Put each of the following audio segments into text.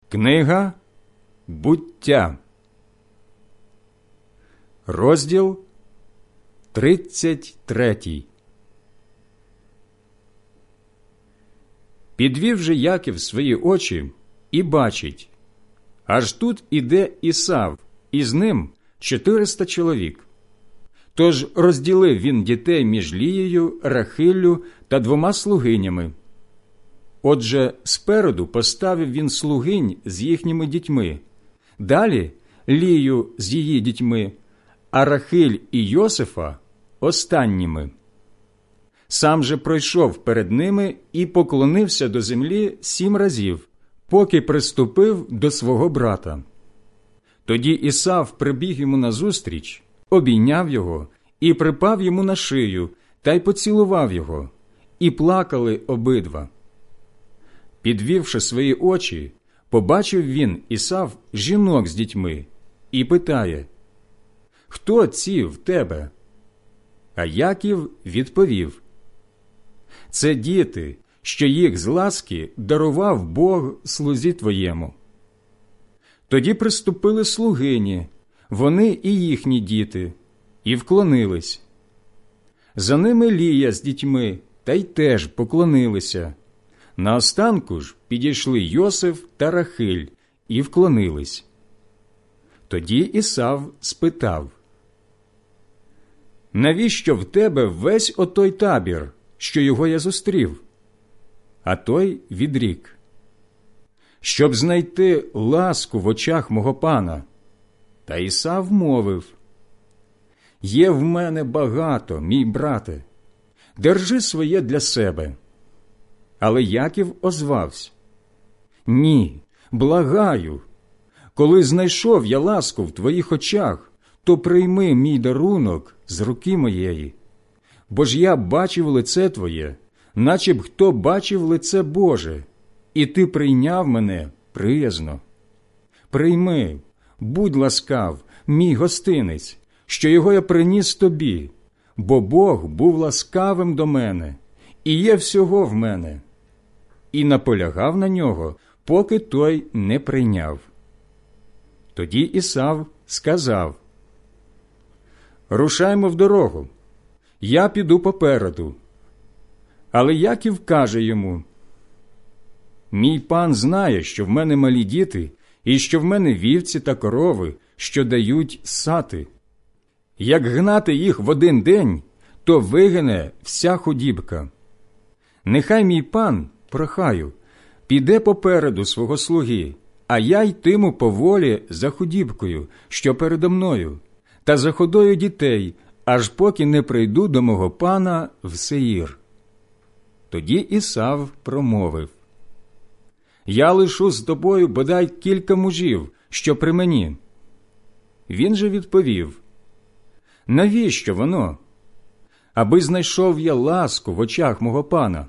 Книга Буття, розділ 33. Підвів же Яків свої очі і бачить, аж тут іде Ісав, і з ним 400 чоловік. Тож розділив він дітей між Лією, Рахиллю та 2 слугинями. Отже, спереду поставив він слугинь з їхніми дітьми, далі Лію з її дітьми, а Рахиль і Йосифа останніми. Сам же пройшов перед ними і поклонився до землі 7 разів, поки приступив до свого брата. Тоді Ісав прибіг йому назустріч, обійняв його і припав йому на шию, та й поцілував його, і плакали обидва. Підвівши свої очі, побачив він, Ісав, жінок з дітьми, і питає: «Хто ці в тебе?» А Яків відповів: «Це діти, що їх з ласки дарував Бог слузі твоєму». Тоді приступили слугині, вони і їхні діти, і вклонились. За ними Лія з дітьми, та й теж поклонилися. Наостанку ж підійшли Йосиф та Рахиль і вклонились. Тоді Ісав спитав: «Навіщо в тебе весь отой табір, що його я зустрів?» А той відрік: «Щоб знайти ласку в очах мого пана». Та Ісав мовив: «Є в мене багато, мій брате, держи своє для себе». Але Яків озвався: «Ні, благаю, коли знайшов я ласку в твоїх очах, то прийми мій дарунок з руки моєї. Бо ж я бачив лице твоє, наче б хто бачив лице Боже, і ти прийняв мене приязно. Прийми, будь ласкав, мій гостинець, що його я приніс тобі, бо Бог був ласкавим до мене, і є всього в мене». І наполягав на нього, поки той не прийняв. Тоді Ісав сказав: «Рушаймо в дорогу, я піду попереду». Але Яків каже йому: «Мій пан знає, що в мене малі діти, і що в мене вівці та корови, що дають сати. Як гнати їх в один день, то вигине вся худібка. Нехай мій пан, прохаю, піде попереду свого слуги, а я йтиму поволі за худібкою, що передо мною, та за ходою дітей, аж поки не прийду до мого пана в Сеїр». Тоді Ісав промовив: «Я лишу з тобою бодай кілька мужів, що при мені». Він же відповів: «Навіщо воно? Аби знайшов я ласку в очах мого пана».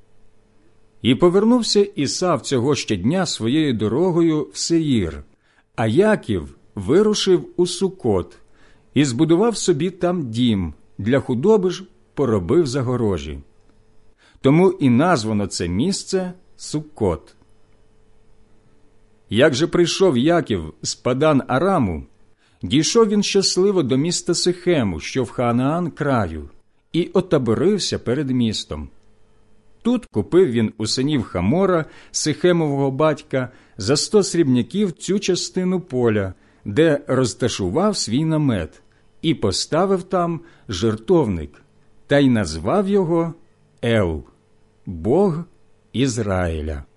І повернувся Ісав цього ще дня своєю дорогою в Сеїр, а Яків вирушив у Сукот і збудував собі там дім, для худоби ж поробив загорожі. Тому і названо це місце Сукот. Як же прийшов Яків з Падан-Араму, дійшов він щасливо до міста Сихему, що в Ханаан краю, і отаборився перед містом. Тут купив він у синів Хамора, Сихемового батька, за 100 срібняків цю частину поля, де розташував свій намет, і поставив там жертовник, та й назвав його Ел – Бог Ізраїля.